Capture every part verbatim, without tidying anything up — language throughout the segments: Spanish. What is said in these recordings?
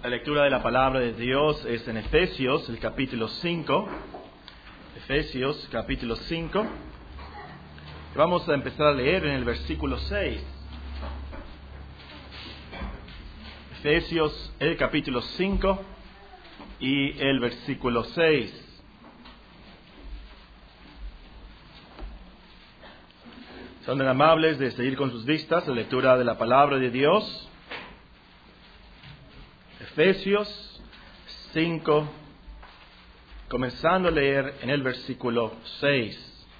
La lectura de la palabra de Dios es en Efesios, el capítulo cinco. Efesios, capítulo cinco. Vamos a empezar a leer en el versículo seis. Efesios, el capítulo cinco y el versículo seis. Son tan amables de seguir con sus vistas la lectura de la palabra de Dios. Efesios cinco, comenzando a leer en el versículo seis.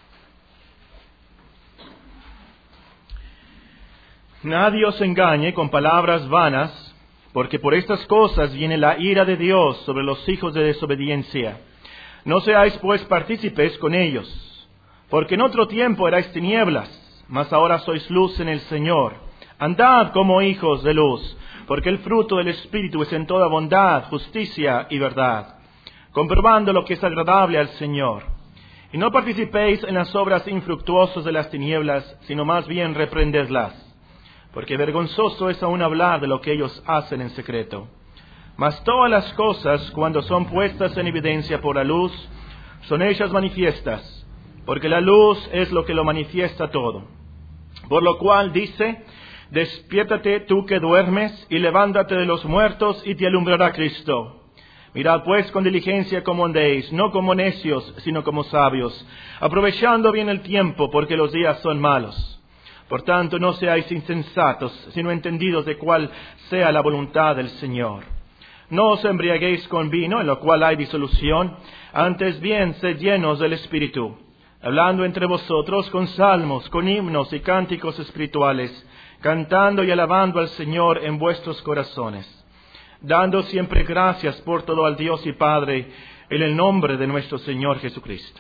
Nadie os engañe con palabras vanas, porque por estas cosas viene la ira de Dios sobre los hijos de desobediencia. No seáis pues partícipes con ellos, porque en otro tiempo erais tinieblas, mas ahora sois luz en el Señor. Andad como hijos de luz, porque el fruto del Espíritu es en toda bondad, justicia y verdad, comprobando lo que es agradable al Señor. Y no participéis en las obras infructuosas de las tinieblas, sino más bien reprendedlas, porque vergonzoso es aún hablar de lo que ellos hacen en secreto. Mas todas las cosas, cuando son puestas en evidencia por la luz, son hechas manifiestas, porque la luz es lo que lo manifiesta todo. Por lo cual dice: despiértate tú que duermes, y levántate de los muertos, y te alumbrará Cristo. Mirad pues con diligencia cómo andéis, no como necios, sino como sabios, aprovechando bien el tiempo, porque los días son malos. Por tanto, no seáis insensatos, sino entendidos de cuál sea la voluntad del Señor. No os embriaguéis con vino, en lo cual hay disolución, antes bien sed llenos del Espíritu, hablando entre vosotros con salmos, con himnos y cánticos espirituales, cantando y alabando al Señor en vuestros corazones, dando siempre gracias por todo al Dios y Padre, en el nombre de nuestro Señor Jesucristo.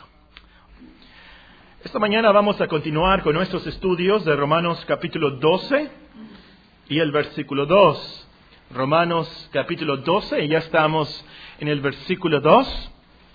Esta mañana vamos a continuar con nuestros estudios de Romanos capítulo doce y el versículo dos. Romanos capítulo doce, y ya estamos en el versículo dos.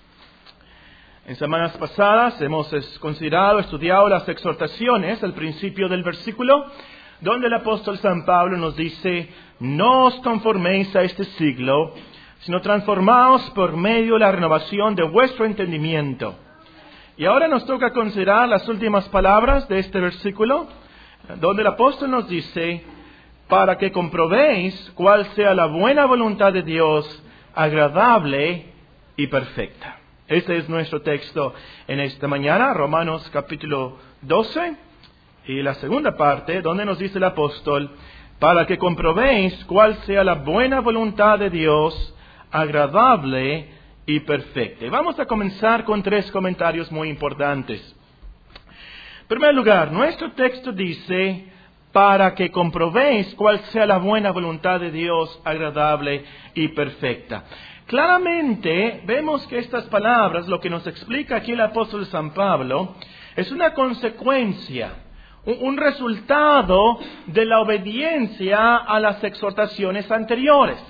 En semanas pasadas hemos considerado, estudiado las exhortaciones al principio del versículo, donde el apóstol San Pablo nos dice: no os conforméis a este siglo, sino transformaos por medio de la renovación de vuestro entendimiento. Y ahora nos toca considerar las últimas palabras de este versículo, donde el apóstol nos dice: para que comprobéis cuál sea la buena voluntad de Dios, agradable y perfecta. Este es nuestro texto en esta mañana, Romanos capítulo doce. Y la segunda parte, donde nos dice el apóstol: para que comprobéis cuál sea la buena voluntad de Dios, agradable y perfecta. Y vamos a comenzar con tres comentarios muy importantes. En primer lugar, nuestro texto dice: para que comprobéis cuál sea la buena voluntad de Dios, agradable y perfecta. Claramente vemos que estas palabras, lo que nos explica aquí el apóstol San Pablo, es una consecuencia, un resultado de la obediencia a las exhortaciones anteriores.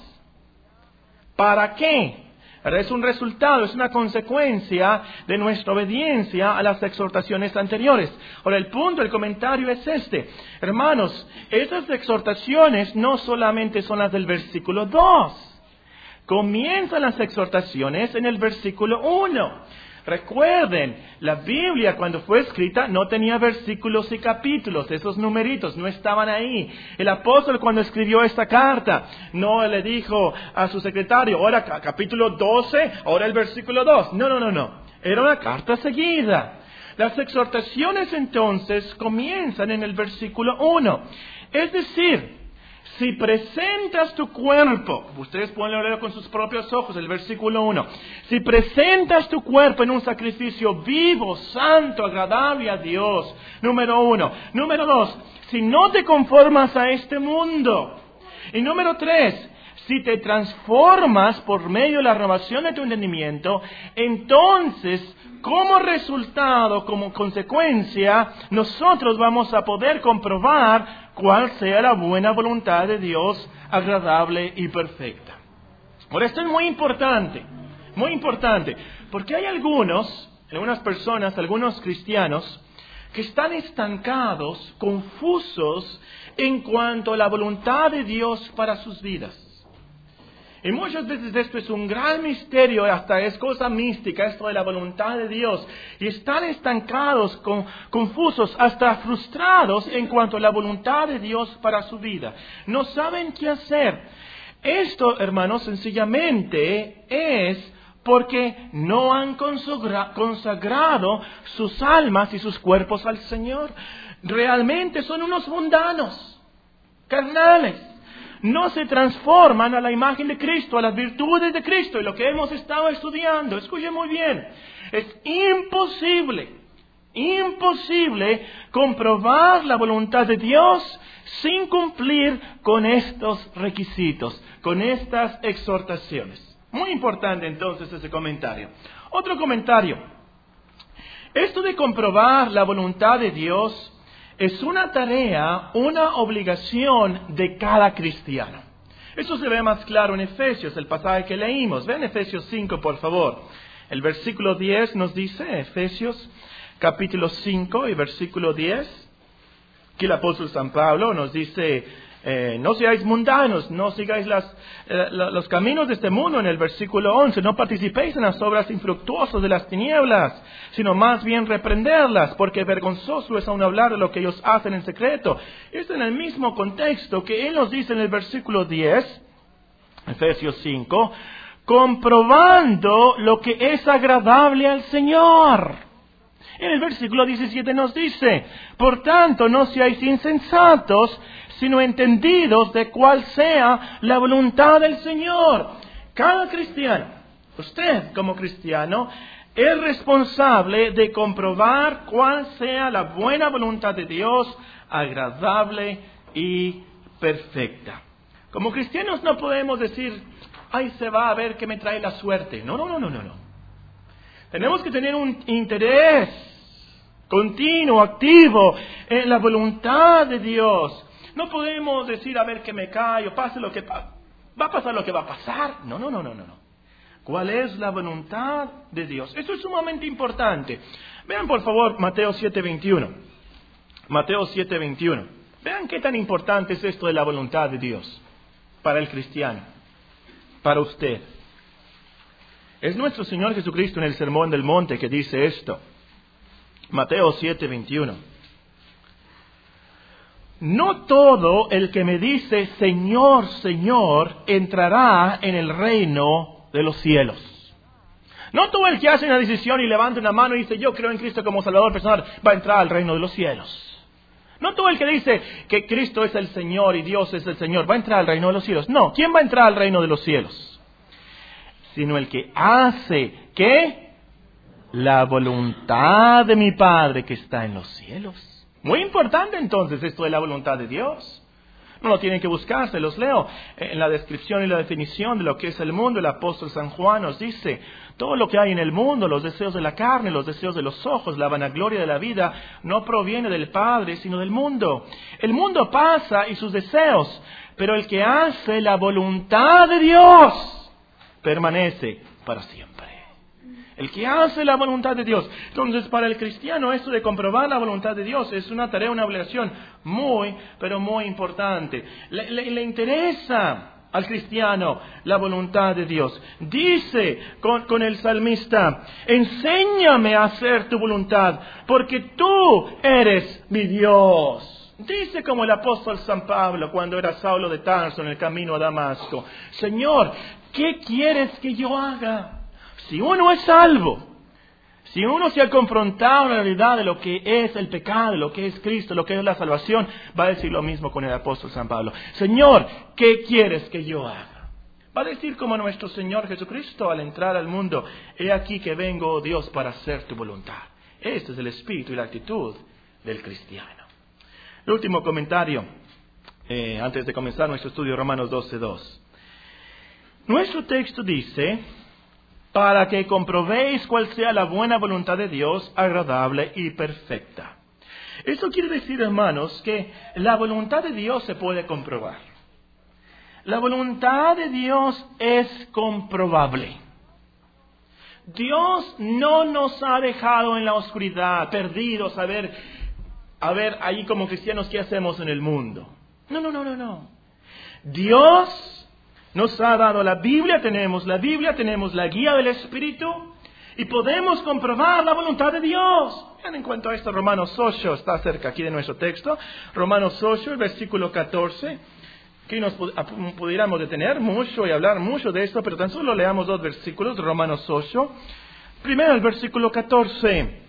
¿Para qué? Es un resultado, es una consecuencia de nuestra obediencia a las exhortaciones anteriores. Ahora, el punto, el comentario es este. Hermanos, estas exhortaciones no solamente son las del versículo dos. Comienzan las exhortaciones en el versículo uno. Recuerden, la Biblia cuando fue escrita no tenía versículos y capítulos, esos numeritos no estaban ahí. El apóstol cuando escribió esta carta no le dijo a su secretario: ahora capítulo doce, ahora el versículo dos. No, no, no, no. Era una carta seguida. Las exhortaciones entonces comienzan en el versículo uno. Es decir, si presentas tu cuerpo, ustedes pueden leerlo con sus propios ojos, el versículo uno. Si presentas tu cuerpo en un sacrificio vivo, santo, agradable a Dios, número uno. Número dos, si no te conformas a este mundo. Y número tres, si te transformas por medio de la renovación de tu entendimiento, entonces, como resultado, como consecuencia, nosotros vamos a poder comprobar cuál sea la buena voluntad de Dios, agradable y perfecta. Por esto es muy importante, muy importante, porque hay algunos, algunas personas, algunos cristianos, que están estancados, confusos en cuanto a la voluntad de Dios para sus vidas. Y muchas veces esto es un gran misterio, hasta es cosa mística, esto de la voluntad de Dios. Y están estancados, con, confusos, hasta frustrados en cuanto a la voluntad de Dios para su vida. No saben qué hacer. Esto, hermanos, sencillamente es porque no han consagra, consagrado sus almas y sus cuerpos al Señor. Realmente son unos mundanos, carnales. No se transforman a la imagen de Cristo, a las virtudes de Cristo, y lo que hemos estado estudiando. Escuchen muy bien. Es imposible, imposible comprobar la voluntad de Dios sin cumplir con estos requisitos, con estas exhortaciones. Muy importante entonces ese comentario. Otro comentario. Esto de comprobar la voluntad de Dios es una tarea, una obligación de cada cristiano. Eso se ve más claro en Efesios, el pasaje que leímos. Ven Efesios cinco, por favor. El versículo diez nos dice, Efesios capítulo cinco y versículo diez, que el apóstol San Pablo nos dice, eh, no seáis mundanos, no sigáis las, eh, los caminos de este mundo. En el versículo once, no participéis en las obras infructuosas de las tinieblas, sino más bien reprenderlas, porque vergonzoso es aún hablar de lo que ellos hacen en secreto. Esto en el mismo contexto que él nos dice en el versículo diez, Efesios cinco, comprobando lo que es agradable al Señor. En el versículo diecisiete nos dice, por tanto no seáis insensatos, sino entendidos de cuál sea la voluntad del Señor. Cada cristiano, usted como cristiano, es responsable de comprobar cuál sea la buena voluntad de Dios, agradable y perfecta. Como cristianos no podemos decir, ay, se va a ver qué me trae la suerte. No, no, no, no, no, no. Tenemos que tener un interés continuo, activo, en la voluntad de Dios. No podemos decir, a ver qué me cae, o pase lo que pase. Va a pasar lo que va a pasar. No, no, no, no, no. ¿Cuál es la voluntad de Dios? Esto es sumamente importante. Vean por favor Mateo siete veintiuno. Mateo siete veintiuno. Vean qué tan importante es esto de la voluntad de Dios para el cristiano, para usted. Es nuestro Señor Jesucristo en el Sermón del Monte que dice esto. Mateo siete veintiuno. No todo el que me dice Señor, Señor, entrará en el reino de los cielos. No todo el que hace una decisión y levanta una mano y dice yo creo en Cristo como Salvador personal va a entrar al reino de los cielos. No todo el que dice que Cristo es el Señor y Dios es el Señor va a entrar al reino de los cielos. No, ¿quién va a entrar al reino de los cielos? Sino el que hace, ¿qué? La voluntad de mi Padre que está en los cielos. Muy importante entonces esto de la voluntad de Dios. No lo tienen que buscar, se los leo. En la descripción y la definición de lo que es el mundo, el apóstol San Juan nos dice, todo lo que hay en el mundo, los deseos de la carne, los deseos de los ojos, la vanagloria de la vida, no proviene del Padre, sino del mundo. El mundo pasa y sus deseos, pero el que hace la voluntad de Dios permanece para siempre. El que hace la voluntad de Dios. Entonces, para el cristiano, esto de comprobar la voluntad de Dios es una tarea, una obligación muy, pero muy importante. Le, le, le interesa al cristiano la voluntad de Dios. Dice con, con el salmista, enséñame a hacer tu voluntad, porque tú eres mi Dios. Dice como el apóstol San Pablo cuando era Saulo de Tarso en el camino a Damasco, Señor, ¿qué quieres que yo haga? Si uno es salvo, si uno se ha confrontado en la realidad de lo que es el pecado, lo que es Cristo, lo que es la salvación, va a decir lo mismo con el apóstol San Pablo. Señor, ¿qué quieres que yo haga? Va a decir como nuestro Señor Jesucristo al entrar al mundo, he aquí que vengo, oh Dios, para hacer tu voluntad. Este es el espíritu y la actitud del cristiano. El último comentario, eh, antes de comenzar nuestro estudio, Romanos doce dos. Nuestro texto dice, para que comprobéis cuál sea la buena voluntad de Dios, agradable y perfecta. Esto quiere decir, hermanos, que la voluntad de Dios se puede comprobar. La voluntad de Dios es comprobable. Dios no nos ha dejado en la oscuridad, perdidos, a ver, a ver ahí como cristianos qué hacemos en el mundo. No, no, no, no, no. Dios Nos ha dado la Biblia, tenemos la Biblia, tenemos la guía del Espíritu y podemos comprobar la voluntad de Dios. Vean en cuanto a esto, Romanos ocho, está cerca aquí de nuestro texto. Romanos ocho, el versículo catorce, que nos pudiéramos detener mucho y hablar mucho de esto, pero tan solo leamos dos versículos de Romanos ocho. Primero el versículo catorce.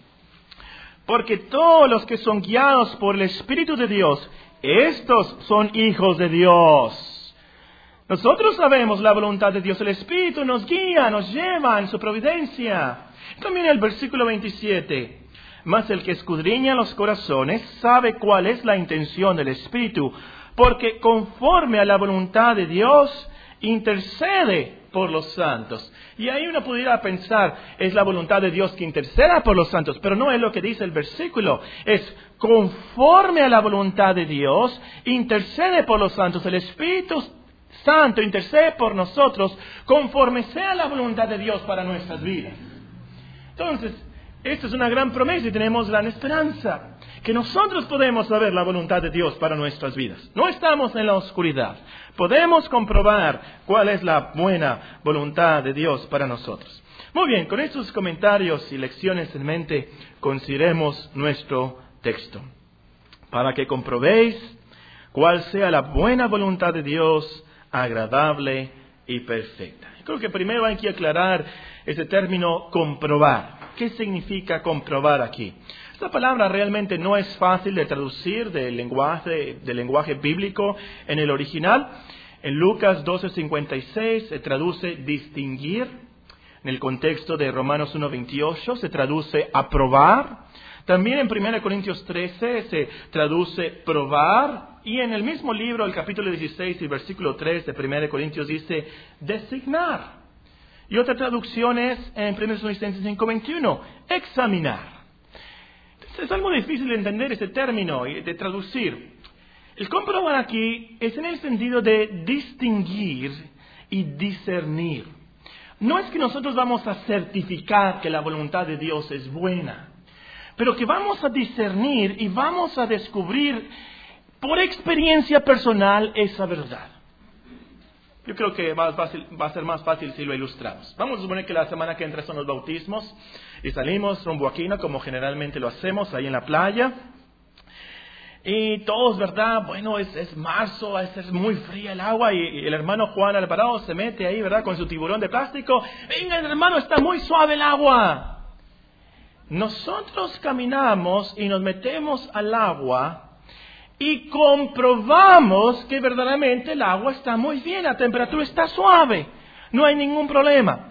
Porque todos los que son guiados por el Espíritu de Dios, estos son hijos de Dios. Nosotros sabemos la voluntad de Dios. El Espíritu nos guía, nos lleva en su providencia. También el versículo veintisiete. Mas el que escudriña los corazones sabe cuál es la intención del Espíritu, porque conforme a la voluntad de Dios intercede por los santos. Y ahí uno pudiera pensar, es la voluntad de Dios que interceda por los santos, pero no es lo que dice el versículo. Es conforme a la voluntad de Dios intercede por los santos. El Espíritu Santo intercede por nosotros conforme sea la voluntad de Dios para nuestras vidas. Entonces, esta es una gran promesa y tenemos gran esperanza, que nosotros podemos saber la voluntad de Dios para nuestras vidas. No estamos en la oscuridad. Podemos comprobar cuál es la buena voluntad de Dios para nosotros. Muy bien, con estos comentarios y lecciones en mente, consideremos nuestro texto. Para que comprobéis cuál sea la buena voluntad de Dios, agradable y perfecta. Creo que primero hay que aclarar ese término comprobar. ¿Qué significa comprobar aquí? Esta palabra realmente no es fácil de traducir del lenguaje, del lenguaje bíblico en el original. En Lucas doce cincuenta y seis se traduce distinguir. En el contexto de Romanos uno veintiocho se traduce aprobar. También en primera Corintios trece se traduce probar. Y en el mismo libro, el capítulo dieciséis y versículo tres de primera Corintios dice designar. Y otra traducción es en primera Tesalonicenses cinco veintiuno, examinar. Entonces es algo difícil de entender ese término y de traducir. El comprobar aquí es en el sentido de distinguir y discernir. No es que nosotros vamos a certificar que la voluntad de Dios es buena, pero que vamos a discernir y vamos a descubrir por experiencia personal esa verdad. Yo creo que va, fácil, va a ser más fácil si lo ilustramos. Vamos a suponer que la semana que entra son los bautismos y salimos rumbo a Quino, como generalmente lo hacemos ahí en la playa. Y todos, ¿verdad? Bueno, es, es marzo, es, es muy fría el agua y, y el hermano Juan Alvarado se mete ahí, ¿verdad? Con su tiburón de plástico. Venga, hermano, está muy suave el agua. Nosotros caminamos y nos metemos al agua y comprobamos que verdaderamente el agua está muy bien, la temperatura está suave, no hay ningún problema.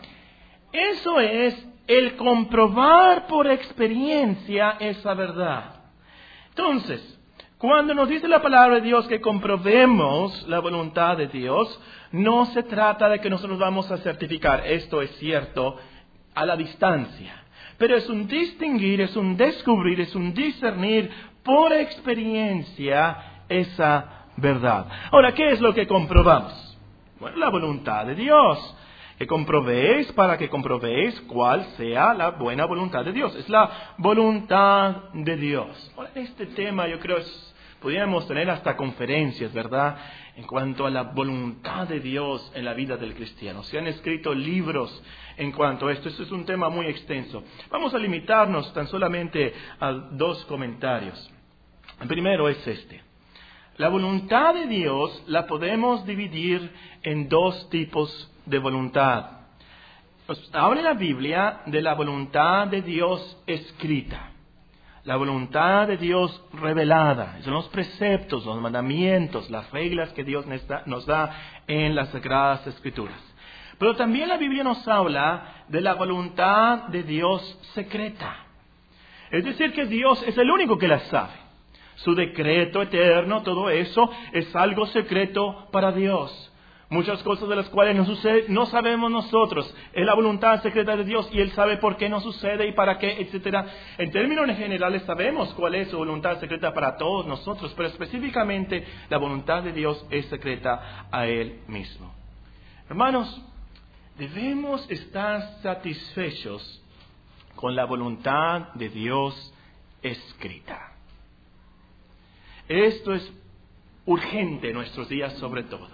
Eso es el comprobar por experiencia esa verdad. Entonces, cuando nos dice la palabra de Dios que comprobemos la voluntad de Dios, no se trata de que nosotros vamos a certificar esto es cierto a la distancia, pero es un distinguir, es un descubrir, es un discernir por experiencia esa verdad. Ahora, ¿qué es lo que comprobamos? Bueno, la voluntad de Dios. Que comprobéis para que comprobéis cuál sea la buena voluntad de Dios. Es la voluntad de Dios. Ahora, este tema yo creo es, podríamos tener hasta conferencias, ¿verdad? En cuanto a la voluntad de Dios en la vida del cristiano. Se han escrito libros en cuanto a esto. Esto es un tema muy extenso. Vamos a limitarnos tan solamente a dos comentarios. El primero es este. La voluntad de Dios la podemos dividir en dos tipos de voluntad. Nos habla la Biblia de la voluntad de Dios escrita. La voluntad de Dios revelada. Son los preceptos, los mandamientos, las reglas que Dios nos da en las Sagradas Escrituras. Pero también la Biblia nos habla de la voluntad de Dios secreta. Es decir, que Dios es el único que la sabe. Su decreto eterno, todo eso es algo secreto para Dios. Muchas cosas de las cuales no sucede, no sabemos nosotros. Es la voluntad secreta de Dios y Él sabe por qué no sucede y para qué, etcétera. En términos generales sabemos cuál es su voluntad secreta para todos nosotros, pero específicamente la voluntad de Dios es secreta a Él mismo. Hermanos, debemos estar satisfechos con la voluntad de Dios escrita. Esto es urgente en nuestros días sobre todo.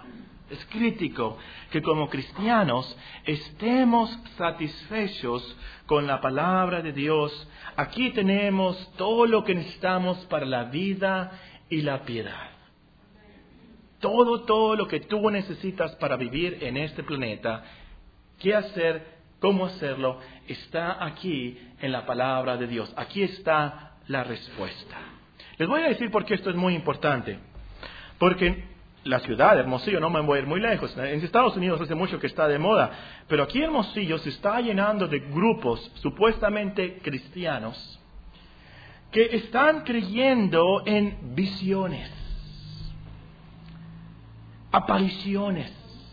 Es crítico que como cristianos estemos satisfechos con la palabra de Dios. Aquí tenemos todo lo que necesitamos para la vida y la piedad. Todo, todo lo que tú necesitas para vivir en este planeta, qué hacer, cómo hacerlo, está aquí en la palabra de Dios. Aquí está la respuesta. Les voy a decir por qué esto es muy importante. Porque la ciudad de Hermosillo, no me voy a ir muy lejos, en Estados Unidos hace mucho que está de moda, pero aquí Hermosillo se está llenando de grupos supuestamente cristianos que están creyendo en visiones, apariciones,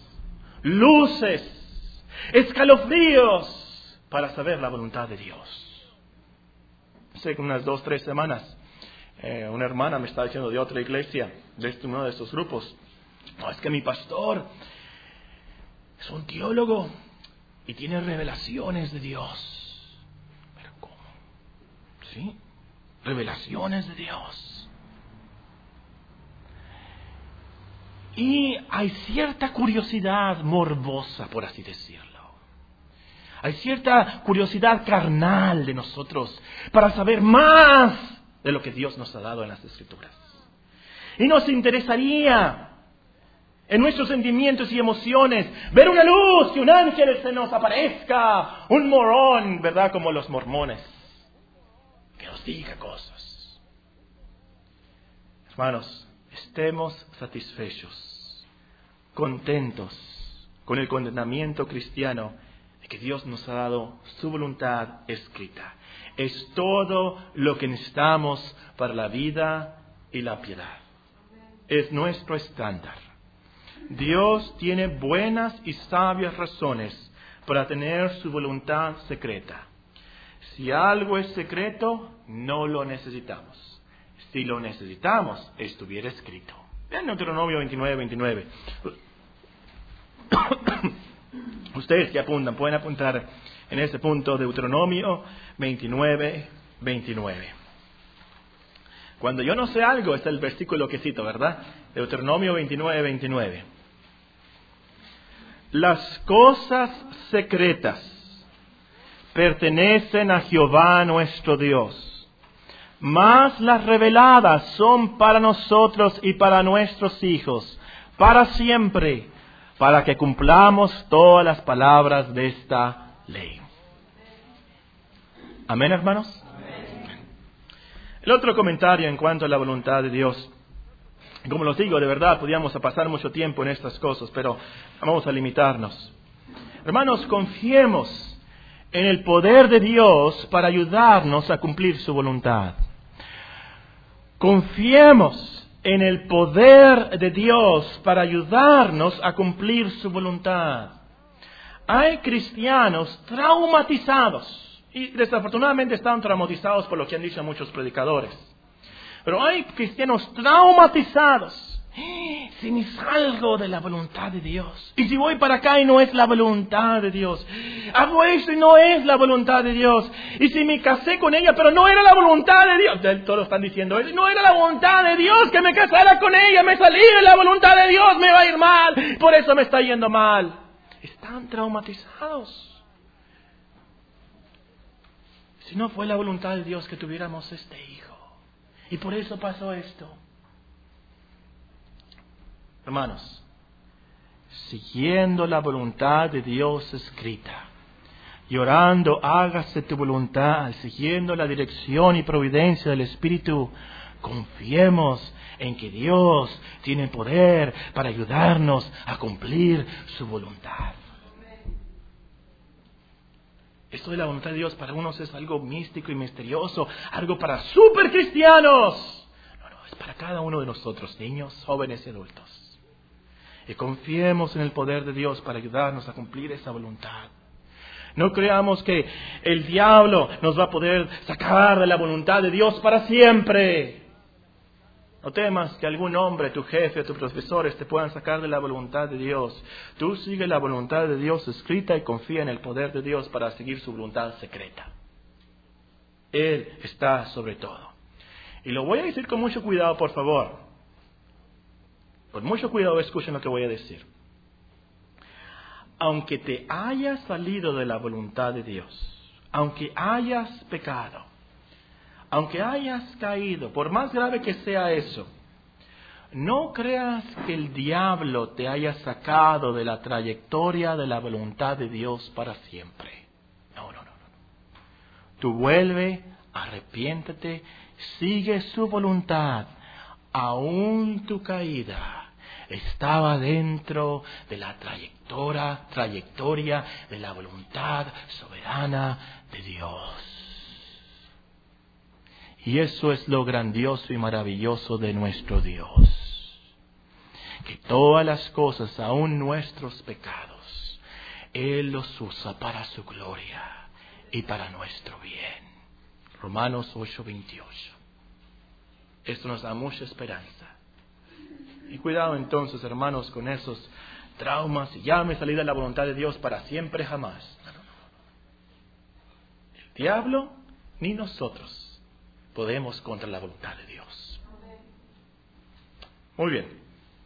luces, escalofríos para saber la voluntad de Dios. Hace unas dos, tres semanas, eh, una hermana me estaba diciendo de otra iglesia, de este, uno de estos grupos, no, es que mi pastor es un teólogo y tiene revelaciones de Dios. ¿Pero cómo? ¿Sí? Revelaciones de Dios. Y hay cierta curiosidad morbosa, por así decirlo. Hay cierta curiosidad carnal de nosotros para saber más de lo que Dios nos ha dado en las Escrituras. Y nos interesaría, en nuestros sentimientos y emociones, ver una luz, que un ángel se nos aparezca, un morón, ¿verdad? Como los mormones, que nos diga cosas. Hermanos, estemos satisfechos, contentos con el condenamiento cristiano de que Dios nos ha dado su voluntad escrita. Es todo lo que necesitamos para la vida y la piedad. Es nuestro estándar. Dios tiene buenas y sabias razones para tener su voluntad secreta. Si algo es secreto, no lo necesitamos. Si lo necesitamos, estuviera escrito. Vean Deuteronomio veintinueve, veintinueve. Ustedes que apuntan, pueden apuntar en ese punto Deuteronomio veintinueve, veintinueve. Cuando yo no sé algo, es el versículo que cito, ¿verdad? Deuteronomio veintinueve, veintinueve. Las cosas secretas pertenecen a Jehová nuestro Dios, mas las reveladas son para nosotros y para nuestros hijos, para siempre, para que cumplamos todas las palabras de esta ley. Amén, hermanos. Amén. El otro comentario en cuanto a la voluntad de Dios. Como los digo, de verdad, podríamos pasar mucho tiempo en estas cosas, pero vamos a limitarnos. Hermanos, confiemos en el poder de Dios para ayudarnos a cumplir su voluntad. Confiemos en el poder de Dios para ayudarnos a cumplir su voluntad. Hay cristianos traumatizados, y desafortunadamente están traumatizados por lo que han dicho muchos predicadores. Pero hay cristianos traumatizados. Si me salgo de la voluntad de Dios, y si voy para acá y no es la voluntad de Dios, hago esto y no es la voluntad de Dios, y si me casé con ella pero no era la voluntad de Dios, todos están diciendo, no era la voluntad de Dios que me casara con ella, me salí de la voluntad de Dios, me va a ir mal, por eso me está yendo mal. Están traumatizados. Si no fue la voluntad de Dios que tuviéramos este hijo, y por eso pasó esto. Hermanos, siguiendo la voluntad de Dios escrita, y orando, hágase tu voluntad, siguiendo la dirección y providencia del Espíritu, confiemos en que Dios tiene poder para ayudarnos a cumplir su voluntad. Esto de la voluntad de Dios para unos es algo místico y misterioso, algo para super cristianos. No, no, es para cada uno de nosotros, niños, jóvenes y adultos. Y confiemos en el poder de Dios para ayudarnos a cumplir esa voluntad. No creamos que el diablo nos va a poder sacar de la voluntad de Dios para siempre. No temas que algún hombre, tu jefe o tus profesores te puedan sacar de la voluntad de Dios. Tú sigue la voluntad de Dios escrita y confía en el poder de Dios para seguir su voluntad secreta. Él está sobre todo. Y lo voy a decir con mucho cuidado, por favor. Con mucho cuidado escuchen lo que voy a decir. aunque te hayas salido de la voluntad de Dios, aunque hayas pecado, aunque hayas caído, por más grave que sea eso, no creas que el diablo te haya sacado de la trayectoria de la voluntad de Dios para siempre. No, no, no, no. Tú vuelve, arrepiéntete, sigue su voluntad. Aún tu caída estaba dentro de la trayectoria, trayectoria de la voluntad soberana de Dios. Y eso es lo grandioso y maravilloso de nuestro Dios. Que todas las cosas, aun nuestros pecados, Él los usa para su gloria y para nuestro bien. Romanos ocho veintiocho. Esto nos da mucha esperanza. Y cuidado entonces, hermanos, con esos traumas. Ya me salí de la voluntad de Dios para siempre jamás. No, no, no. El diablo ni nosotros podemos contra la voluntad de Dios. Muy bien.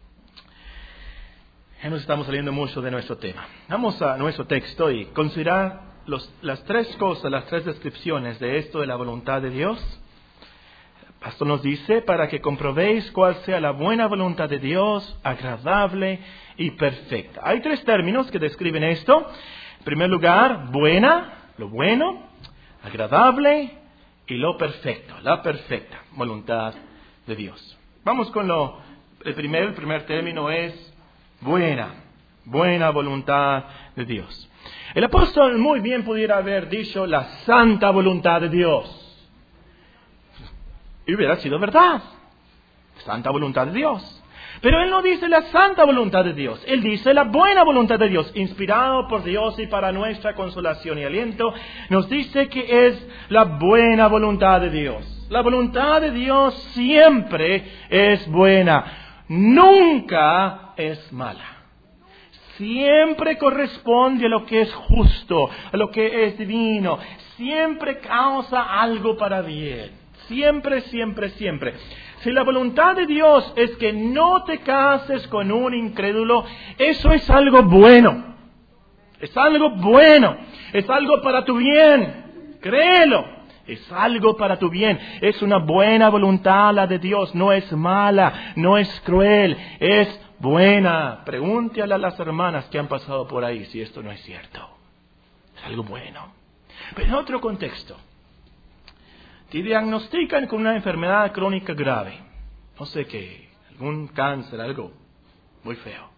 Ya nos estamos saliendo mucho de nuestro tema. Vamos a nuestro texto y considerar los, las tres cosas, las tres descripciones de esto de la voluntad de Dios. El pastor nos dice, para que comprobéis cuál sea la buena voluntad de Dios, agradable y perfecta. Hay tres términos que describen esto. En primer lugar, buena, lo bueno, agradable y lo perfecto, la perfecta voluntad de Dios. Vamos con lo, el primer, el primer término es buena, buena voluntad de Dios. El apóstol muy bien pudiera haber dicho la santa voluntad de Dios. Y hubiera sido verdad, santa voluntad de Dios. Pero él no dice la santa voluntad de Dios, él dice la buena voluntad de Dios, inspirado por Dios y para nuestra consolación y aliento, nos dice que es la buena voluntad de Dios. La voluntad de Dios siempre es buena, nunca es mala. Siempre corresponde a lo que es justo, a lo que es divino, siempre causa algo para bien, siempre, siempre, siempre. Si la voluntad de Dios es que no te cases con un incrédulo, eso es algo bueno. Es algo bueno. Es algo para tu bien. Créelo. Es algo para tu bien. Es una buena voluntad la de Dios. No es mala. No es cruel. Es buena. Pregúntale a las hermanas que han pasado por ahí si esto no es cierto. Es algo bueno. Pero en otro contexto. Te diagnostican con una enfermedad crónica grave, no sé qué, algún cáncer, algo muy feo.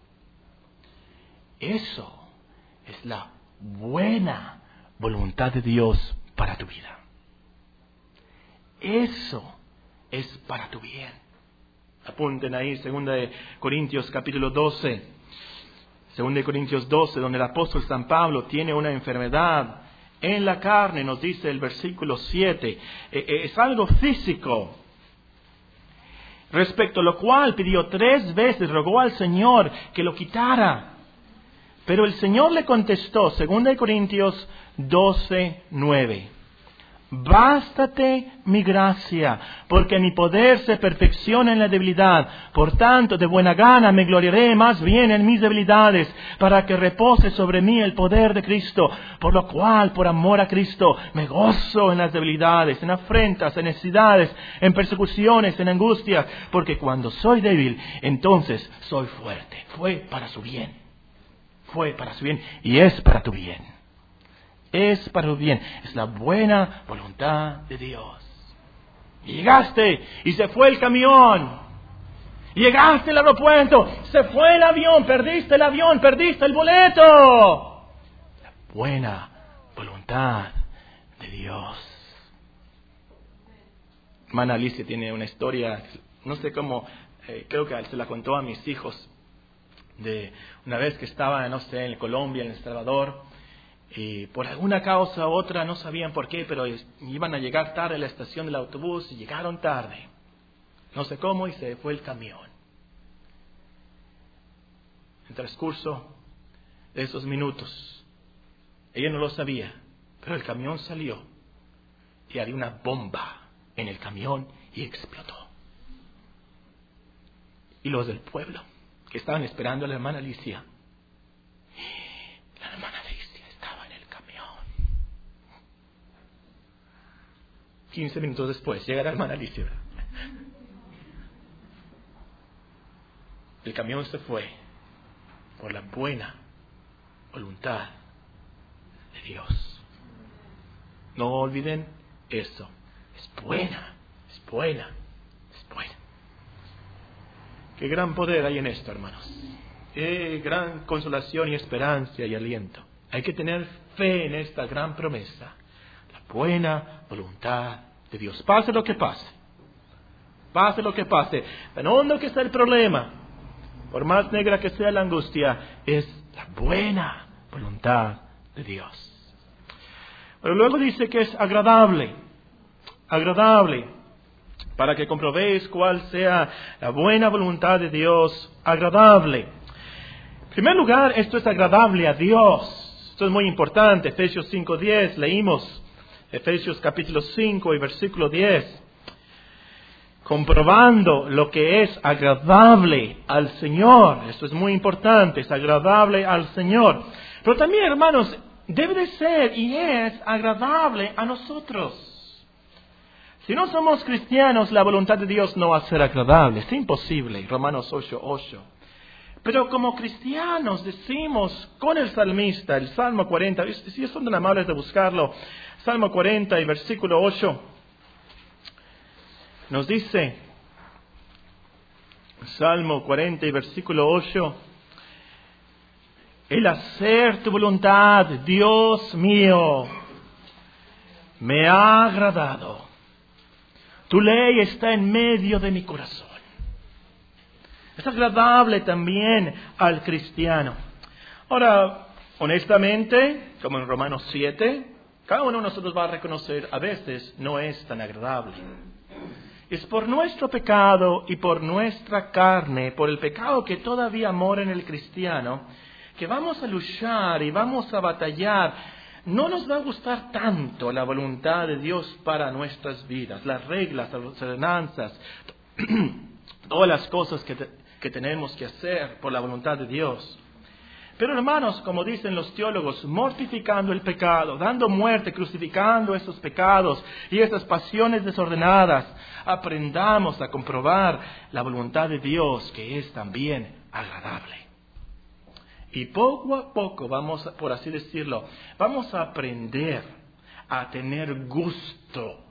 Eso es la buena voluntad de Dios para tu vida. Eso es para tu bien. Apunten ahí, segunda de Corintios capítulo doce, segunda de Corintios doce, donde el apóstol San Pablo tiene una enfermedad en la carne, nos dice el versículo siete, es algo físico, respecto a lo cual pidió tres veces, rogó al Señor que lo quitara. Pero el Señor le contestó, segunda de Corintios doce, nueve, bástate mi gracia, porque mi poder se perfecciona en la debilidad. Por tanto, de buena gana me gloriaré más bien en mis debilidades, para que repose sobre mí el poder de Cristo. Por lo cual, por amor a Cristo, me gozo en las debilidades, en afrentas, en necesidades, en persecuciones, en angustias, porque cuando soy débil, entonces soy fuerte. Fue para su bien. Fue para su bien y es para tu bien. Es para tu bien. Es la buena voluntad de Dios. Y llegaste y se fue el camión. Llegaste al aeropuerto, se fue el avión, perdiste el avión, perdiste el boleto. La buena voluntad de Dios. Hermana Alicia tiene una historia, no sé cómo, eh, creo que se la contó a mis hijos, de una vez que estaba, no sé, en Colombia, en El Salvador, y por alguna causa u otra, no sabían por qué, pero iban a llegar tarde a la estación del autobús y llegaron tarde. No sé cómo y se fue el camión. En el transcurso de esos minutos, ella no lo sabía, pero el camión salió y había una bomba en el camión y explotó. Y los del pueblo, que estaban esperando a la hermana Alicia, quince minutos después llega la hermana Alicia. El camión se fue por la buena voluntad de Dios. No olviden eso. Es buena, es buena, es buena. Qué gran poder hay en esto, hermanos. Qué gran consolación y esperanza y aliento. Hay que tener fe en esta gran promesa. La buena voluntad de Dios. Pase lo que pase. Pase lo que pase. Tan hondo que está el problema, por más negra que sea la angustia, es la buena voluntad de Dios. Pero luego dice que es agradable. Agradable. Para que comprobéis cuál sea la buena voluntad de Dios. Agradable. En primer lugar, esto es agradable a Dios. Esto es muy importante. Efesios cinco diez, leímos Efesios capítulo cinco y versículo diez. Comprobando lo que es agradable al Señor. Esto es muy importante, es agradable al Señor. Pero también, hermanos, debe de ser y es agradable a nosotros. Si no somos cristianos, la voluntad de Dios no va a ser agradable. Es imposible. Romanos ocho ocho. Pero como cristianos decimos con el salmista, el Salmo cuarenta, si son tan amables de buscarlo, Salmo cuarenta y versículo ocho, nos dice, Salmo cuarenta y versículo ocho, el hacer tu voluntad, Dios mío, me ha agradado. Tu ley está en medio de mi corazón. Es agradable también al cristiano. Ahora, honestamente, como en Romanos siete, cada uno de nosotros va a reconocer, a veces no es tan agradable. Es por nuestro pecado y por nuestra carne, por el pecado que todavía mora en el cristiano, que vamos a luchar y vamos a batallar. No nos va a gustar tanto la voluntad de Dios para nuestras vidas, las reglas, las ordenanzas, todas las cosas que, te, que tenemos que hacer por la voluntad de Dios. Pero hermanos, como dicen los teólogos, mortificando el pecado, dando muerte, crucificando esos pecados y esas pasiones desordenadas, aprendamos a comprobar la voluntad de Dios, que es también agradable. Y poco a poco vamos, por así decirlo, vamos a aprender a tener gusto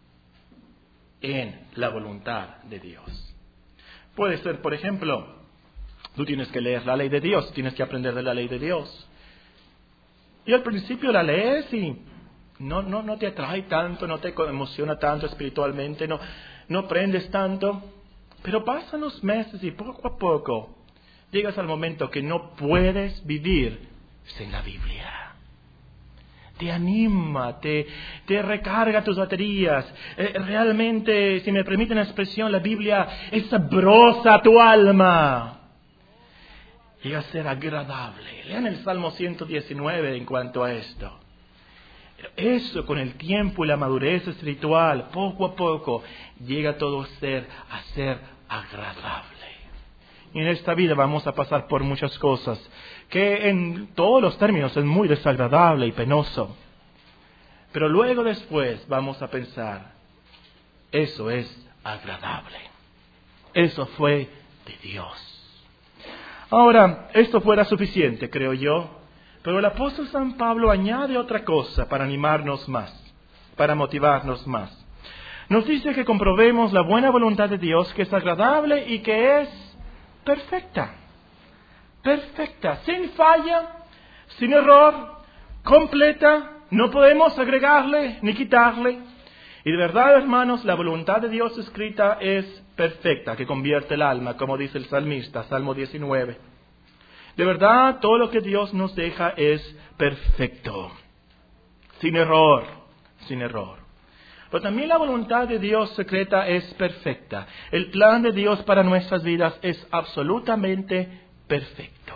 en la voluntad de Dios. Puede ser, por ejemplo, tú tienes que leer la ley de Dios, tienes que aprender de la ley de Dios. Y al principio la lees y no, no, no te atrae tanto, no te emociona tanto espiritualmente, no, no aprendes tanto. Pero pasan los meses y poco a poco llegas al momento que no puedes vivir sin la Biblia. Te anima, te, te recarga tus baterías. Eh, realmente, si me permiten la expresión, la Biblia es sabrosa a tu alma. Llega a ser agradable. Lean el Salmo ciento diecinueve en cuanto a esto. Eso con el tiempo y la madurez espiritual, poco a poco, llega todo a ser, a ser agradable. Y en esta vida vamos a pasar por muchas cosas que en todos los términos es muy desagradable y penoso. Pero luego después vamos a pensar, eso es agradable. Eso fue de Dios. Ahora, esto fuera suficiente, creo yo, pero el apóstol San Pablo añade otra cosa para animarnos más, para motivarnos más. Nos dice que comprobemos la buena voluntad de Dios, que es agradable y que es perfecta, perfecta, sin falla, sin error, completa, no podemos agregarle ni quitarle. Y de verdad, hermanos, la voluntad de Dios escrita es perfecta, que convierte el alma, como dice el salmista, Salmo diecinueve. De verdad, todo lo que Dios nos deja es perfecto, sin error, sin error. Pero también la voluntad de Dios secreta es perfecta. El plan de Dios para nuestras vidas es absolutamente perfecto.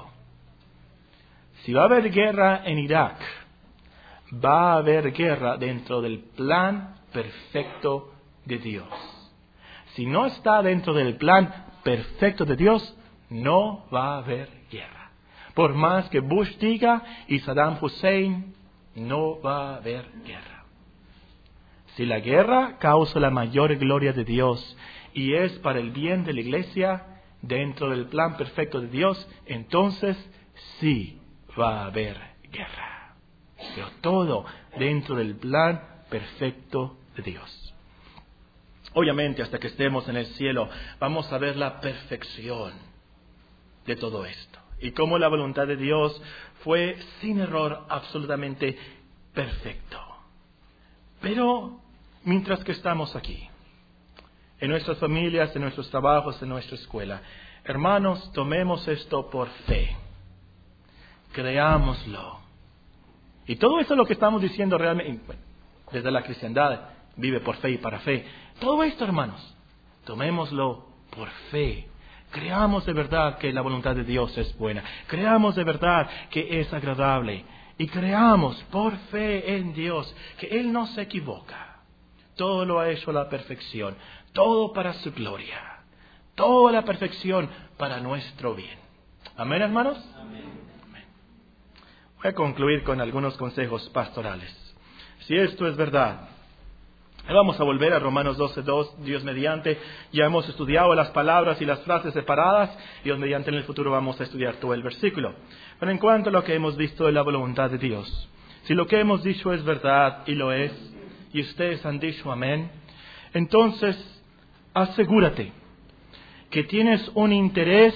Si va a haber guerra en Irak, va a haber guerra dentro del plan perfecto de Dios. Si no está dentro del plan perfecto de Dios, no va a haber guerra. Por más que Bush diga y Saddam Hussein, no va a haber guerra. Si la guerra causa la mayor gloria de Dios y es para el bien de la iglesia, dentro del plan perfecto de Dios, entonces sí va a haber guerra. Pero todo dentro del plan perfecto de Dios. Obviamente, hasta que estemos en el cielo, vamos a ver la perfección de todo esto. Y cómo la voluntad de Dios fue sin error, absolutamente perfecto. Pero mientras que estamos aquí, en nuestras familias, en nuestros trabajos, en nuestra escuela, hermanos, tomemos esto por fe. Creámoslo. Y todo eso es lo que estamos diciendo realmente, bueno, desde la cristiandad, vive por fe y para fe. Todo esto, hermanos, tomémoslo por fe. Creamos de verdad que la voluntad de Dios es buena. Creamos de verdad que es agradable. Y creamos por fe en Dios que Él no se equivoca. Todo lo ha hecho a la perfección. Todo para su gloria. Toda la perfección para nuestro bien. ¿Amén, hermanos? Amén. Amén. Voy a concluir con algunos consejos pastorales. Si esto es verdad, vamos a volver a Romanos doce dos, Dios mediante. Ya hemos estudiado las palabras y las frases separadas. Dios mediante, en el futuro vamos a estudiar todo el versículo. Pero en cuanto a lo que hemos visto de la voluntad de Dios, si lo que hemos dicho es verdad, y lo es, y ustedes han dicho amén, entonces asegúrate que tienes un interés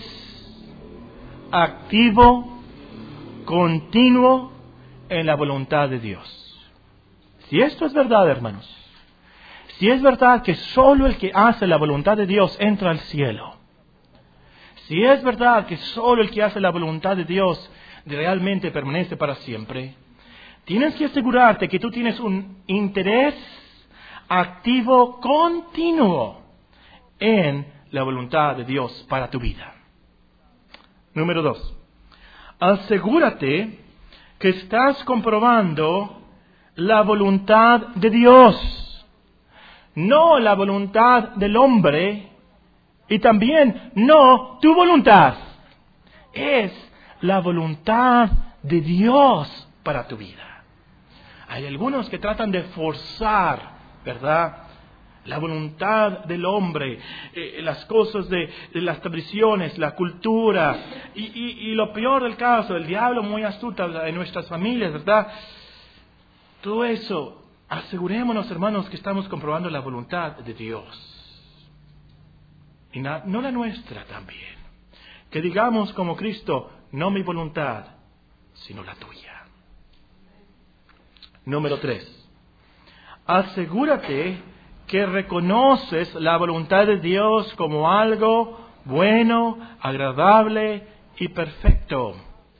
activo, continuo en la voluntad de Dios. Si esto es verdad, hermanos, si es verdad que solo el que hace la voluntad de Dios entra al cielo, si es verdad que solo el que hace la voluntad de Dios realmente permanece para siempre, tienes que asegurarte que tú tienes un interés activo, continuo en la voluntad de Dios para tu vida. Número dos, asegúrate que estás comprobando la voluntad de Dios, no la voluntad del hombre, y también no tu voluntad. Es la voluntad de Dios para tu vida. Hay algunos que tratan de forzar, ¿verdad?, la voluntad del hombre, eh, las cosas de, de las tradiciones, la cultura, y, y, y lo peor del caso, el diablo muy astuto en nuestras familias, ¿verdad? Todo eso, asegurémonos, hermanos, que estamos comprobando la voluntad de Dios. Y na, no la nuestra también. Que digamos como Cristo, no mi voluntad, sino la tuya. Número tres. Asegúrate que reconoces la voluntad de Dios como algo bueno, agradable y perfecto.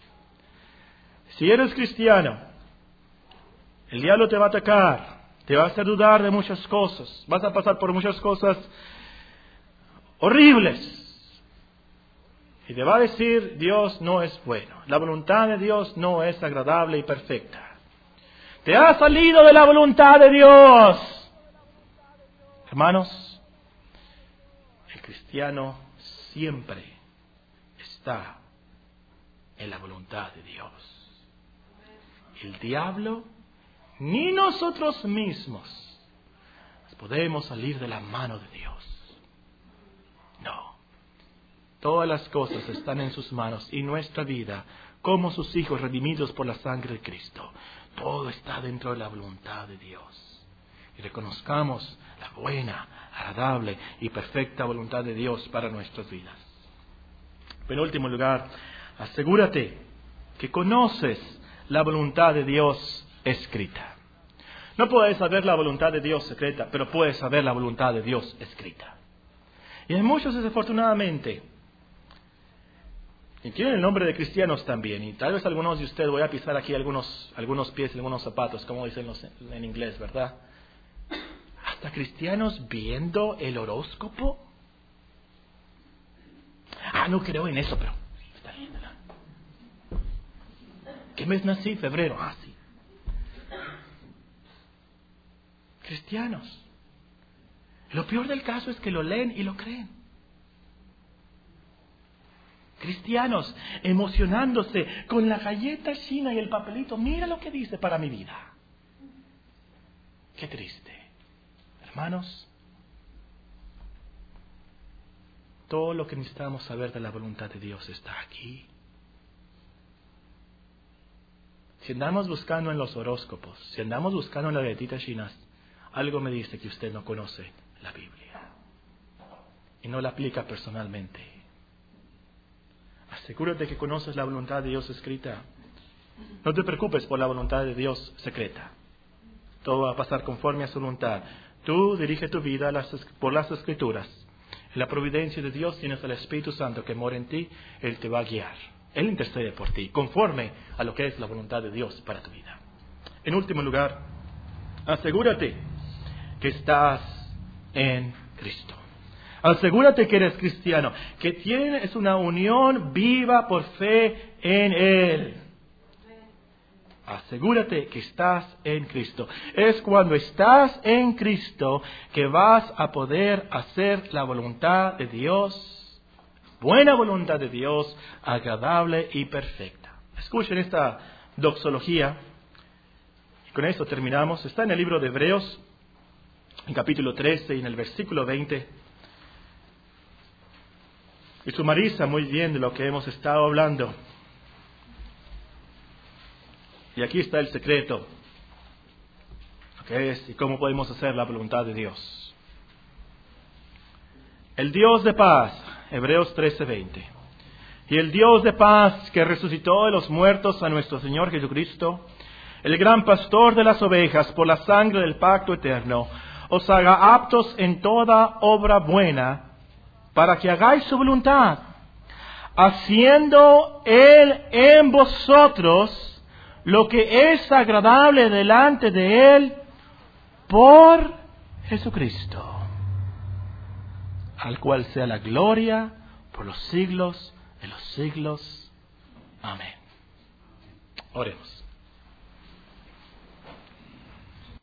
Si eres cristiano, el diablo te va a atacar, te va a hacer dudar de muchas cosas, vas a pasar por muchas cosas horribles. Y te va a decir, Dios no es bueno, la voluntad de Dios no es agradable y perfecta. Te has salido de la voluntad de Dios. Hermanos, el cristiano siempre está en la voluntad de Dios. El diablo, ni nosotros mismos, podemos salir de la mano de Dios. No. Todas las cosas están en sus manos y nuestra vida, como sus hijos redimidos por la sangre de Cristo, todo está dentro de la voluntad de Dios. Y reconozcamos la buena, agradable y perfecta voluntad de Dios para nuestras vidas. En último lugar, asegúrate que conoces la voluntad de Dios escrita. No puedes saber la voluntad de Dios secreta, pero puedes saber la voluntad de Dios escrita. Y hay muchos, desafortunadamente, y tienen el nombre de cristianos también, y tal vez algunos de ustedes, voy a pisar aquí algunos, algunos pies y algunos zapatos, como dicen los, en inglés, ¿verdad? Hasta cristianos viendo el horóscopo. Ah, no creo en eso, pero está bien, ¿verdad? ¿Qué mes nací? Febrero. Ah, sí. Cristianos. Lo peor del caso es que lo leen y lo creen. Cristianos emocionándose con la galleta china y el papelito. Mira lo que dice para mi vida. Qué triste. Hermanos, todo lo que necesitamos saber de la voluntad de Dios está aquí. Si andamos buscando en los horóscopos, si andamos buscando en las galletitas chinas, algo me dice que usted no conoce la Biblia y no la aplica personalmente. Asegúrate que conoces la voluntad de Dios escrita. No te preocupes por la voluntad de Dios secreta. Todo va a pasar conforme a su voluntad. Tú dirige tu vida las, por las Escrituras. En la providencia de Dios tienes al Espíritu Santo que mora en ti. Él te va a guiar. Él intercede por ti, conforme a lo que es la voluntad de Dios para tu vida. En último lugar, asegúrate que estás en Cristo. Asegúrate que eres cristiano, que tienes una unión viva por fe en Él. Asegúrate que estás en Cristo. Es cuando estás en Cristo que vas a poder hacer la voluntad de Dios, buena voluntad de Dios, agradable y perfecta. Escuchen esta doxología. Y con esto terminamos. Está en el libro de Hebreos, en capítulo trece y en el versículo veinte. Y sumariza muy bien de lo que hemos estado hablando. Y aquí está el secreto. ¿Qué es y cómo podemos hacer la voluntad de Dios? El Dios de paz, Hebreos trece veinte. Y el Dios de paz que resucitó de los muertos a nuestro Señor Jesucristo, el gran pastor de las ovejas, por la sangre del pacto eterno, os haga aptos en toda obra buena, para que hagáis su voluntad, haciendo Él en vosotros lo que es agradable delante de Él por Jesucristo, al cual sea la gloria por los siglos de los siglos. Amén. Oremos.